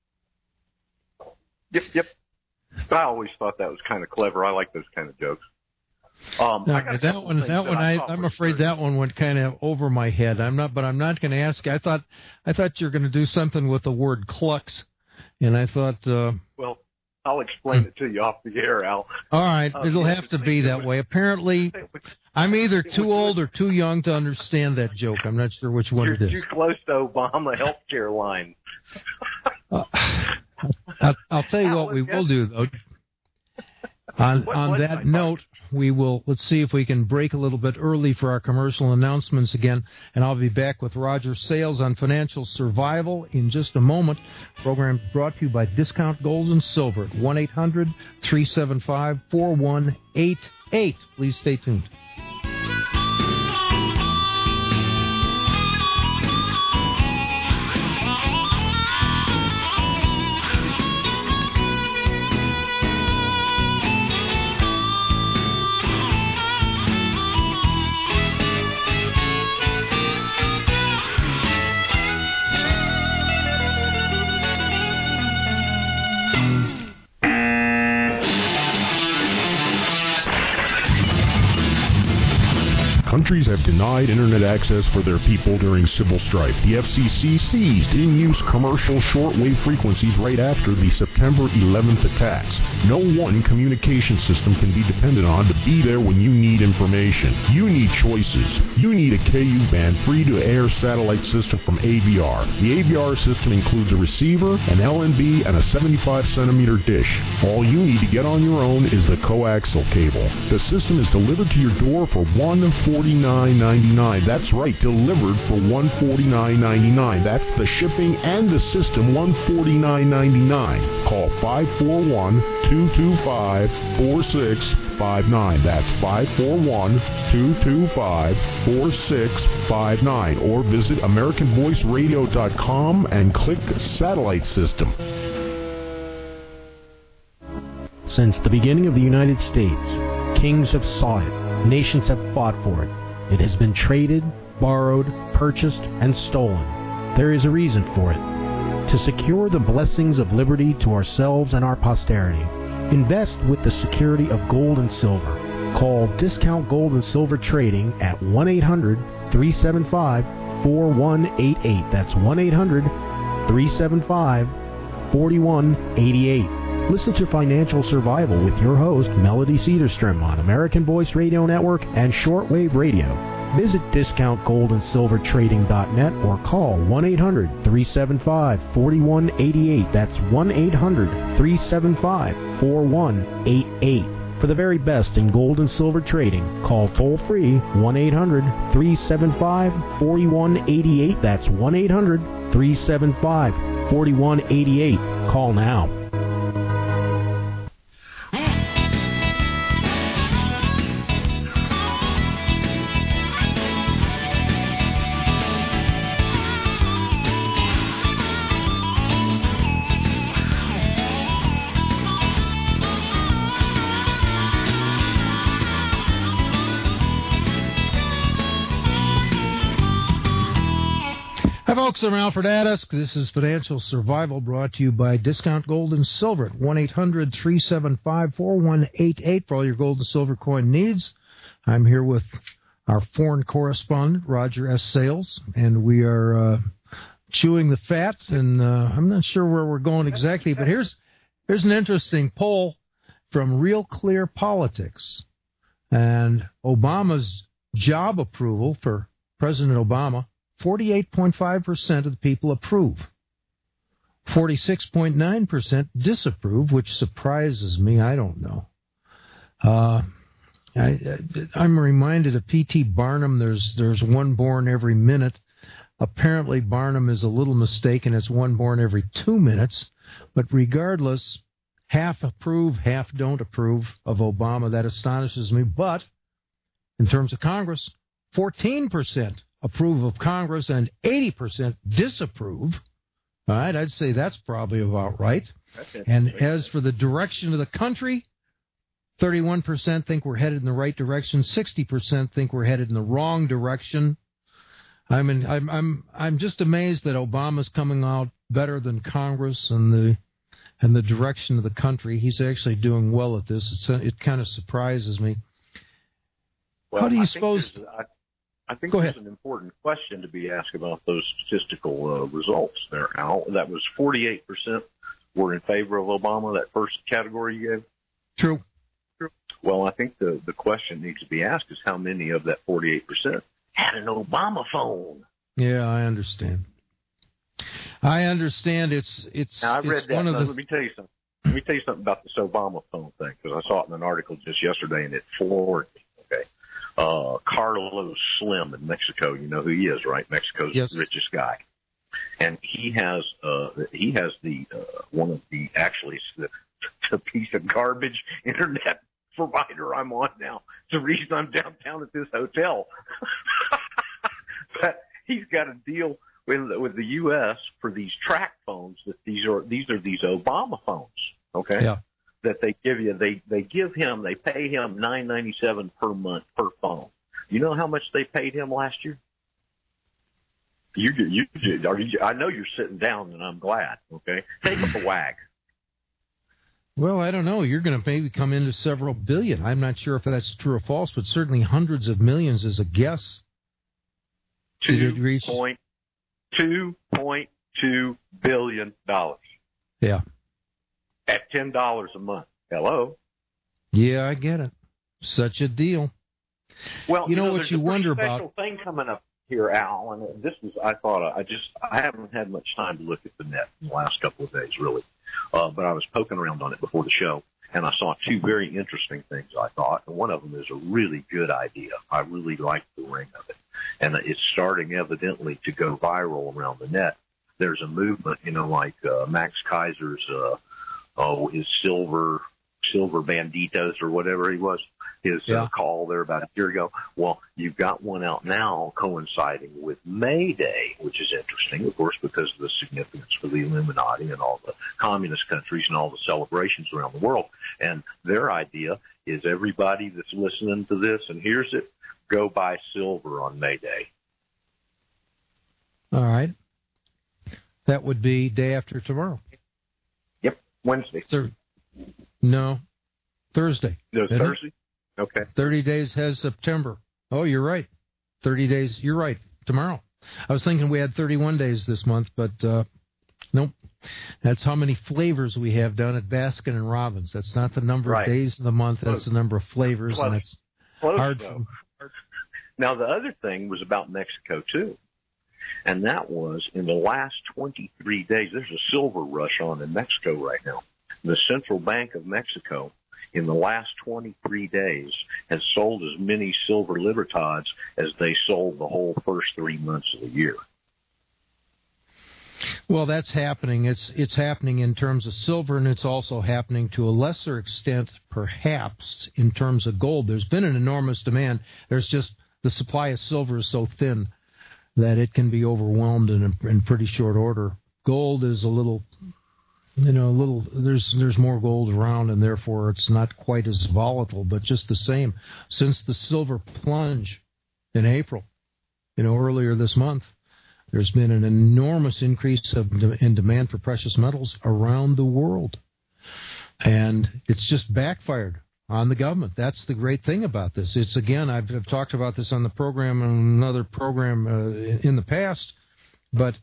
Yep, yep. I always thought that was kind of clever. I like those kind of jokes. Um, no, I got that one, that one, I, I I'm afraid that one went kind of over my head. I'm not, but I'm not going to ask. I thought, I thought you were going to do something with the word clucks, and I thought. Uh, well, I'll explain it to you off the air, Al. All right, uh, it'll have to be that way. Apparently, I'm either too old or too young to understand that joke. I'm not sure which one You're it is. You're too close to Obama healthcare line. uh, I'll, I'll tell you what we will do, though. On what, on that note, we will, let's see if we can break a little bit early for our commercial announcements again, and I'll be back with Roger Sales on financial survival in just a moment. Program brought to you by Discount Gold and Silver at one eight hundred three seven five four one eight eight. Please stay tuned. Countries have denied Internet access for their people during civil strife. The F C C seized in-use commercial shortwave frequencies right after the September eleventh attacks. No one communication system can be depended on to be there when you need information. You need choices. You need a K U band free-to-air satellite system from A V R. The A V R system includes a receiver, an L N B, and a seventy-five centimeter dish. All you need to get on your own is the coaxial cable. The system is delivered to your door for one hundred forty-nine dollars forty-nine ninety-nine. That's right, delivered for one hundred forty-nine ninety-nine. That's the shipping and the system, one hundred forty-nine ninety-nine. Call five four one, two two five, four six five nine. That's five four one, two two five, four six five nine. Or visit American Voice Radio dot com and click Satellite System. Since the beginning of the United States, kings have sought it, nations have fought for it. It has been traded, borrowed, purchased, and stolen. There is a reason for it. To secure the blessings of liberty to ourselves and our posterity, invest with the security of gold and silver. Call Discount Gold and Silver Trading at one eight hundred, three seven five, four one eight eight. That's one eight hundred, three seven five, four one eight eight. Listen to Financial Survival with your host, Melody Cedarstrom, on American Voice Radio Network and Shortwave Radio. Visit discount gold and silver trading dot net or call one eight hundred, three seven five, four one eight eight. That's one eight hundred, three seven five, four one eight eight. For the very best in gold and silver trading, call toll-free one eight hundred, three seven five, four one eight eight. That's one eight hundred, three seven five, four one eight eight. Call now. Hi, folks. I'm Alfred Addisk. This is Financial Survival, brought to you by Discount Gold and Silver at one eight hundred, three seven five, four one eight eight for all your gold and silver coin needs. I'm here with our foreign correspondent, Roger S. Sales, and we are uh, chewing the fat, and uh, I'm not sure where we're going exactly, but here's here's an interesting poll from Real Clear Politics. And Obama's job approval for President Obama, forty-eight point five percent of the people approve. forty-six point nine percent disapprove, which surprises me. I don't know. Uh, I, I'm reminded of P T Barnum. There's there's one born every minute. Apparently, Barnum is a little mistaken. It's one born every two minutes. But regardless, half approve, half don't approve of Obama. That astonishes me. But in terms of Congress, fourteen percent approve of Congress and eighty percent disapprove. All right, I'd say that's probably about right. And as for the direction of the country, thirty-one percent think we're headed in the right direction, sixty percent think we're headed in the wrong direction. I mean, I'm I'm I'm just amazed that Obama's coming out better than Congress and the and the direction of the country. He's actually doing well at this. It's, it kind of surprises me. Well, How do you I suppose? Think I, I think Go there's ahead. an important question to be asked about those statistical uh, results there, Al. That was forty-eight percent were in favor of Obama, that first category you gave. True. Well, I think the, the question needs to be asked is how many of that forty-eight percent had an Obama phone? Yeah, I understand. I understand. It's it's. Now, I it's read that. One of Now, the, let me tell you something. Let me tell you something about this Obama phone thing, because I saw it in an article just yesterday, and it floored me. Okay, uh, Carlos Slim in Mexico. You know who he is, right? Mexico's Yes. richest guy, and he has uh, he has the uh, one of the actually the, the piece of garbage internet provider I'm on now. It's the reason I'm downtown at this hotel. But he's got a deal with with the U S for these track phones. That these are these are these Obama phones. Okay. Yeah. That they give you, they they give him, they pay him nine ninety seven per month per phone. You know how much they paid him last year? You you, you, are you I know you're sitting down, and I'm glad. Okay, take up a wag. Well, I don't know. You're going to maybe come into several billion. I'm not sure if that's true or false, but certainly hundreds of millions is a guess. Two point two point two billion dollars. Yeah. At ten dollars a month. Hello. Yeah, I get it. Such a deal. Well, you know, you know what there's you a wonder special about. Thing coming up here, Al, and this was I thought I just I haven't had much time to look at the net in the last couple of days, really, uh, but I was poking around on it before the show, And I saw two very interesting things, I thought. And one of them is a really good idea. I really like the ring of it. And it's starting evidently to go viral around the net. There's a movement, you know, like uh, Max Kaiser's, uh, oh, his silver, silver banditos or whatever he was, his yeah. uh, call there about a year ago. Well, you've got one out now coinciding with May Day, which is interesting, of course, because of the significance for the Illuminati and all the communist countries and all the celebrations around the world. And their idea is everybody that's listening to this and hears it, go buy silver on May Day. All right. That would be day after tomorrow. Yep, Wednesday. Thir- no, Thursday. No, Thursday? It? Okay. thirty days has September. Oh, you're right. thirty days, you're right. Tomorrow. I was thinking we had thirty-one days this month, but uh, nope. That's how many flavors we have down at Baskin and Robbins. That's not the number right. of days in the month. That's the number of flavors, Close. and it's Close, hard. Though. Now, the other thing was about Mexico, too. And that was in the last twenty-three days, there's a silver rush on in Mexico right now. The Central Bank of Mexico, in the last twenty-three days, has sold as many silver libertads as they sold the whole first three months of the year. Well, that's happening. It's it's happening in terms of silver, and it's also happening to a lesser extent, perhaps, in terms of gold. There's been an enormous demand. There's just the supply of silver is so thin that it can be overwhelmed in, a, in pretty short order. Gold is a little, you know, a little. There's there's more gold around, and therefore it's not quite as volatile. But just the same, since the silver plunge in April, you know, earlier this month, there's been an enormous increase of in demand for precious metals around the world, and it's just backfired on the government. That's the great thing about this. It's, again, I've, I've talked about this on the program and another program uh, in the past, but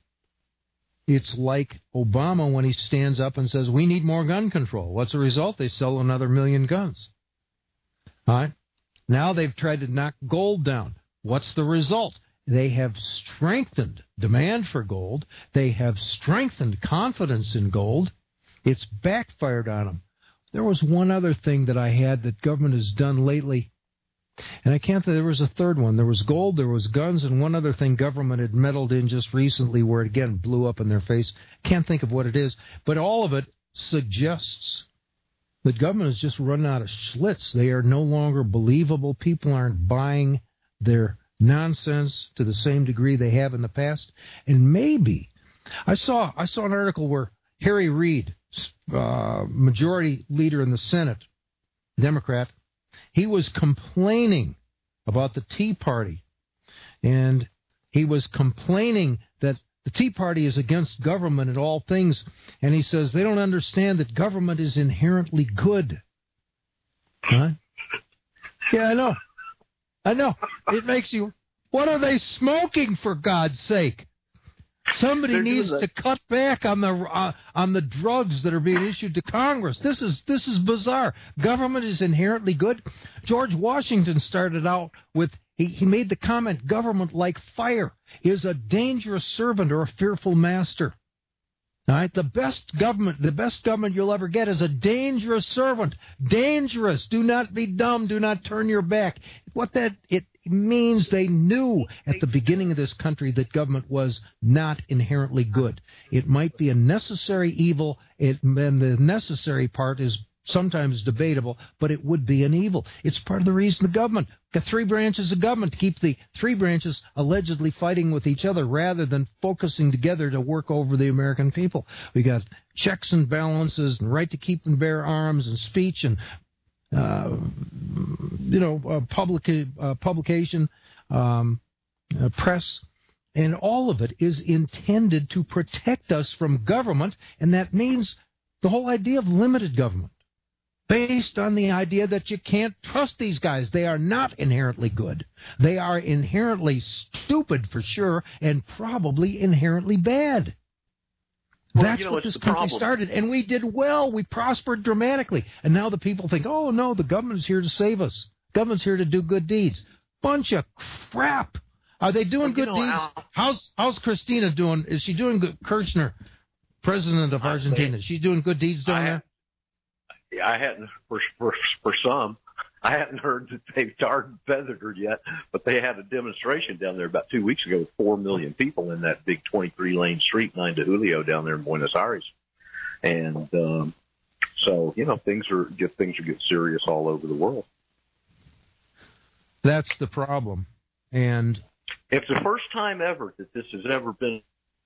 it's like Obama when he stands up and says, we need more gun control. What's the result? They sell another million guns. All right? Now they've tried to knock gold down. What's the result? They have strengthened demand for gold. They have strengthened confidence in gold. It's backfired on them. There was one other thing that I had that government has done lately, and I can't think, there was a third one. There was gold, there was guns, and one other thing government had meddled in just recently where it, again, blew up in their face. Can't think of what it is, but all of it suggests that government has just run out of schlitz. They are no longer believable. People aren't buying their nonsense to the same degree they have in the past. And maybe, I saw I saw an article where Harry Reid, Uh, majority leader in the Senate, Democrat, he was complaining about the Tea Party. And he was complaining that the Tea Party is against government in all things. And he says they don't understand that government is inherently good. Huh? Yeah, I know. I know. It makes you... What are they smoking, for God's sake? Somebody They're needs to cut back on the uh, on the drugs that are being issued to Congress. This is this is bizarre. Government is inherently good. George Washington started out with he, he made the comment, government, like fire, is a dangerous servant or a fearful master. All right, the best government, the best government you'll ever get is a dangerous servant. Dangerous. Do not be dumb. Do not turn your back. What that it means, they knew at the beginning of this country that government was not inherently good. It might be a necessary evil, it, and the necessary part is sometimes debatable, but it would be an evil. It's part of the reason the government, got three branches of government to keep the three branches allegedly fighting with each other rather than focusing together to work over the American people. We got checks and balances and right to keep and bear arms and speech and Uh, you know, uh, public, uh, publication, um, uh, press, and all of it is intended to protect us from government, and that means the whole idea of limited government, based on the idea that you can't trust these guys. They are not inherently good. They are inherently stupid, for sure, and probably inherently bad. Well, That's you know, what this the country problem. started, and we did well. We prospered dramatically. And now the people think, oh, no, the government's here to save us. Government's here to do good deeds. Bunch of crap. Are they doing Well, good you know, deeds? Al, How's how's Christina doing? Is she doing good? Kirchner, president of I Argentina, think- is she doing good deeds down I, there? I hadn't for for for some. I hadn't heard that they've tarred and feathered her yet, but they had a demonstration down there about two weeks ago with four million people in that big twenty-three lane street, nine de Julio, down there in Buenos Aires. And um, so, you know, things are get things are get serious all over the world. That's the problem. And it's the first time ever that this has ever been.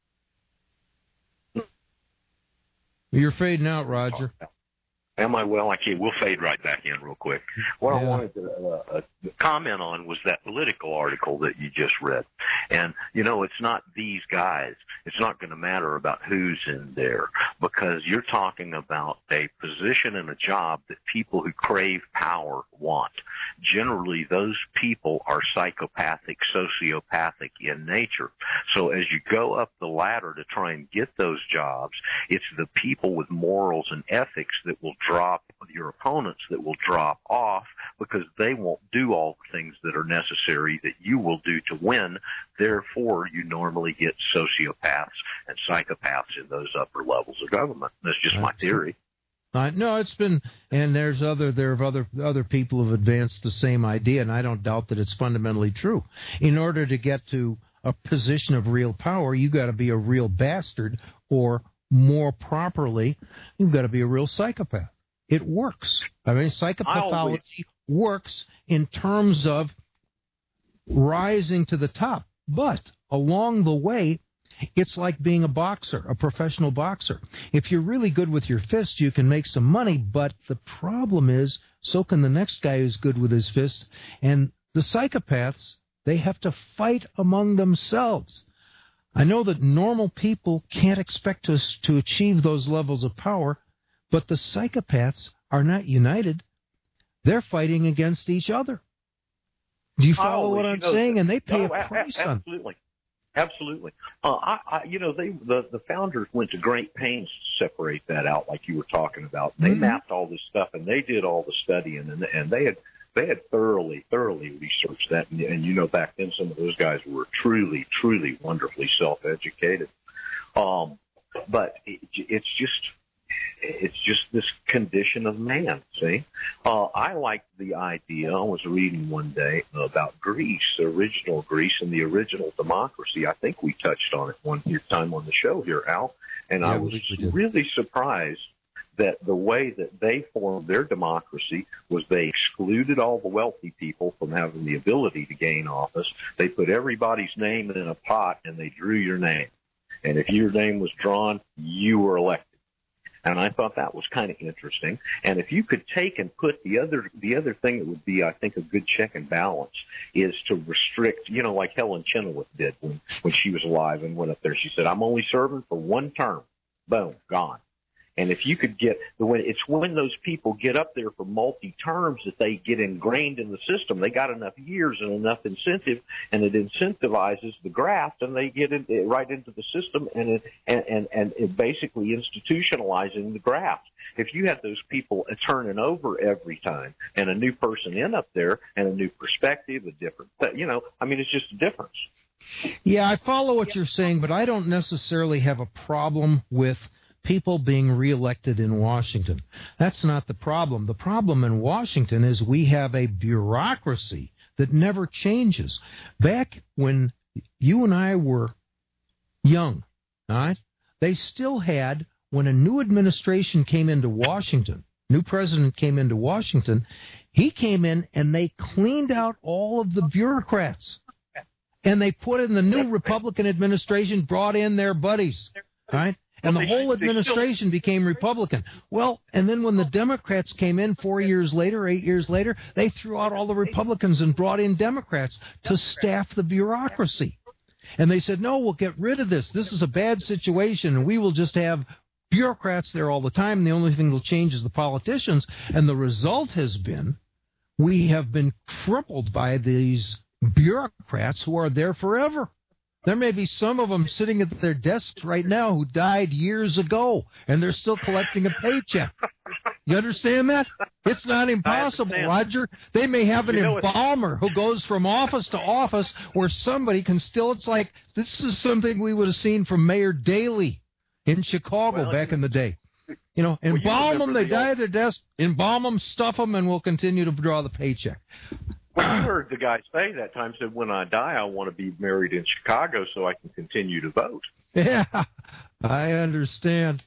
You're fading out, Roger. Am I? Well, I can't. We'll fade right back in real quick. What yeah. I wanted to uh, uh, comment on was that Political article that you just read. And, you know, it's not these guys. It's not going to matter about who's in there, because you're talking about a position and a job that people who crave power want. Generally, those people are psychopathic, sociopathic in nature. So as you go up the ladder to try and get those jobs, it's the people with morals and ethics that will drop, your opponents that will drop off, because they won't do all the things that are necessary that you will do to win. Therefore, you normally get sociopaths and psychopaths in those upper levels of government. That's just my theory. Uh, no, it's been, and there's other, there have other, other people who have advanced the same idea, and I don't doubt that it's fundamentally true. In order to get to a position of real power, you got to be a real bastard, or more properly, you've got to be a real psychopath. It works. I mean, psychopathology works in terms of rising to the top. But along the way, it's like being a boxer, a professional boxer. If you're really good with your fist, you can make some money. But the problem is, so can the next guy who's good with his fist. And the psychopaths, they have to fight among themselves. I know that normal people can't expect us to achieve those levels of power, but the psychopaths are not united. They're fighting against each other. Do you follow oh, what I'm know, saying? And they pay no, a price on it. Absolutely. Absolutely. Uh, I, I, you know, they, the, the founders went to great pains to separate that out, like you were talking about. They mm-hmm. mapped all this stuff, and they did all the studying, and, and they had they had thoroughly, thoroughly researched that. And, and, you know, back then some of those guys were truly, truly wonderfully self-educated. Um, but it, it's just... It's just this condition of man, see? Uh, I liked the idea. I was reading one day about Greece, the original Greece and the original democracy. I think we touched on it one time on the show here, Al. And yeah, I was really surprised that the way that they formed their democracy was they excluded all the wealthy people from having the ability to gain office. They put everybody's name in a pot, and they drew your name. And if your name was drawn, you were elected. And I thought that was kind of interesting. And if you could take and put the other, the other thing that would be, I think, a good check and balance is to restrict, you know, like Helen Chenoweth did when, when she was alive and went up there. She said, I'm only serving for one term. Boom, gone. And if you could get the when it's when those people get up there for multi-terms that they get ingrained in the system. They got enough years and enough incentive, and it incentivizes the graft, and they get in, right into the system, and it, and, and and it basically institutionalizing the graft. If you had those people turning over every time, and a new person in up there, and a new perspective, a different, you know, I mean, it's just a difference. Yeah, I follow what you're saying, but I don't necessarily have a problem with people being reelected in Washington. That's not the problem. The problem in Washington is we have a bureaucracy that never changes. Back when you and I were young, all right, they still had, when a new administration came into Washington, new president came into Washington, he came in and they cleaned out all of the bureaucrats. And they put in the new Republican administration, brought in their buddies, all right? And the whole administration became Republican. Well, and then when the Democrats came in four years later, eight years later, they threw out all the Republicans and brought in Democrats to staff the bureaucracy. And they said, no, we'll get rid of this. This is a bad situation, and we will just have bureaucrats there all the time, and the only thing that will change is the politicians. And the result has been we have been crippled by these bureaucrats who are there forever. There may be some of them sitting at their desks right now who died years ago, and they're still collecting a paycheck. You understand that? It's not impossible, Roger. They may have an you know embalmer who goes from office to office where somebody can still, it's like, this is something we would have seen from Mayor Daley in Chicago well, back in the day. You know, Well, you embalm them, remember they the die old- at their desk, embalm them, stuff them, and we'll continue to draw the paycheck. Well, you heard the guy say that time, said, when I die, I want to be married in Chicago so I can continue to vote. Yeah, I understand.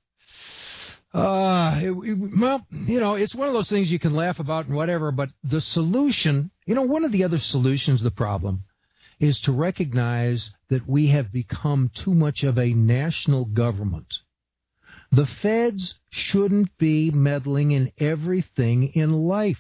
Uh, it, it, well, you know, it's one of those things you can laugh about and whatever, but the solution, you know, one of the other solutions to the problem is to recognize that we have become too much of a national government. The feds shouldn't be meddling in everything in life.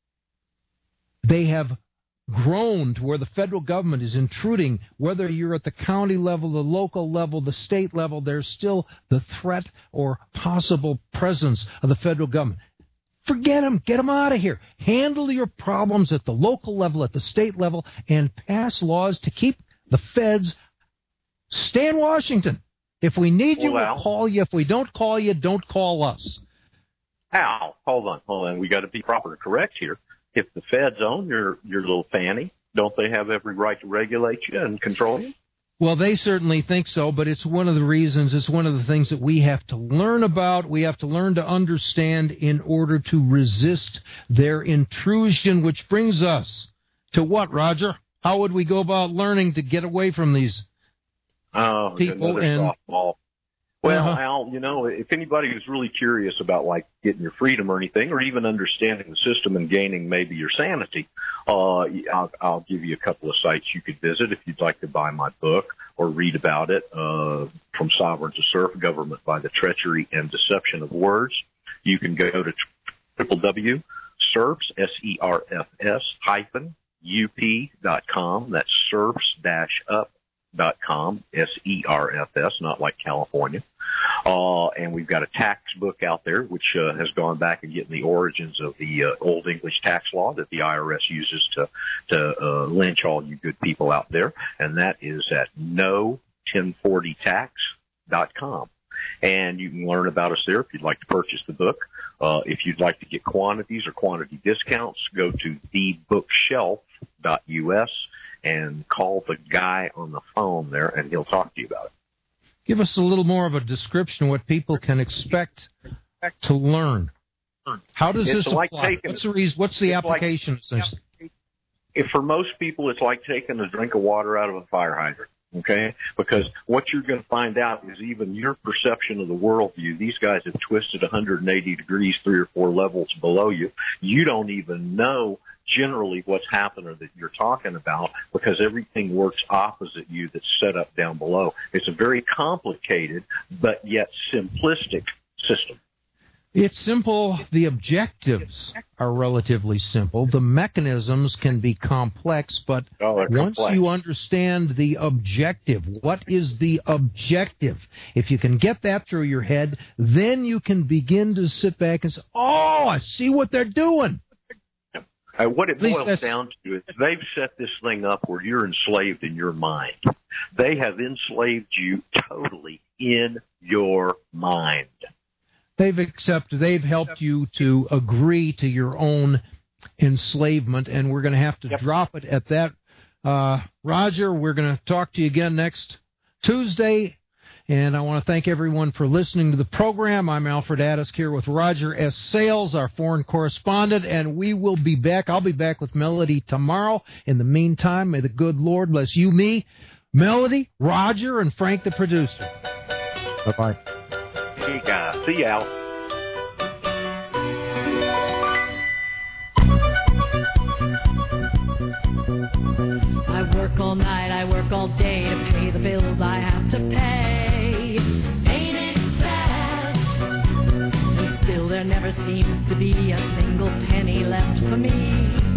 They have grown to where the federal government is intruding. Whether you're at the county level, the local level, the state level, there's still the threat or possible presence of the federal government. Forget them. Get them out of here. Handle your problems at the local level, at the state level, and pass laws to keep the feds. Stay in Washington. If we need you, Well, we'll call you. If we don't call you, don't call us. Al, hold on, hold on. We got to be proper and correct here. If the feds own your, your little fanny, don't they have every right to regulate you and control you? Well, they certainly think so, but it's one of the reasons, it's one of the things that we have to learn about, we have to learn to understand in order to resist their intrusion, which brings us to what, Roger? How would we go about learning to get away from these Oh, people? another And softball. Well, Uh-huh. Al, you know, if anybody who's really curious about, like, getting your freedom or anything, or even understanding the system and gaining maybe your sanity, uh, I'll, I'll give you a couple of sites you could visit if you'd like to buy my book or read about it, uh, From Sovereign to Serf, Government by the Treachery and Deception of Words. You can go to w w w dot serfs, S E R F S, hyphen, U P dot com. That's serfs dash up dot com, S E R F S, not like California. Uh, and we've got a tax book out there, which uh, has gone back and getting the origins of the uh, Old English tax law that the I R S uses to to uh, lynch all you good people out there, and that is at no ten forty tax dot com. And you can learn about us there if you'd like to purchase the book. Uh, if you'd like to get quantities or quantity discounts, go to the bookshelf dot U S and call the guy on the phone there, and he'll talk to you about it. give us a little more of a description of what people can expect to learn. How does It's this like apply? taking- What's the, reason, what's the it's like- application, essentially? If for most people, it's like taking a drink of water out of a fire hydrant, okay? Because what you're going to find out is even your perception of the worldview, these guys have twisted one hundred eighty degrees, three or four levels below you. You don't even know generally what's happened or that you're talking about because everything works opposite you that's set up down below. It's a very complicated but yet simplistic system. It's simple. The objectives are relatively simple. The mechanisms can be complex, but Oh, they're once complex. you understand the objective, what is the objective? If you can get that through your head, then you can begin to sit back and say, oh, I see what they're doing. Uh, what it At least boils that's- down to is they've set this thing up where you're enslaved in your mind. They have enslaved you totally in your mind. They've accepted, they've helped you to agree to your own enslavement, and we're going to have to Yep. drop it at that. Uh, Roger, we're going to talk to you again next Tuesday, and I want to thank everyone for listening to the program. I'm Alfred Addis here with Roger S. Sales, our foreign correspondent, and we will be back. I'll be back with Melody tomorrow. In the meantime, may the good Lord bless you, me, Melody, Roger, and Frank, the producer. Bye-bye. Hey, guys. See you, Al. I work all night, I work all day to pay the bills I have to pay. Ain't it sad? And still there never seems to be a single penny left for me.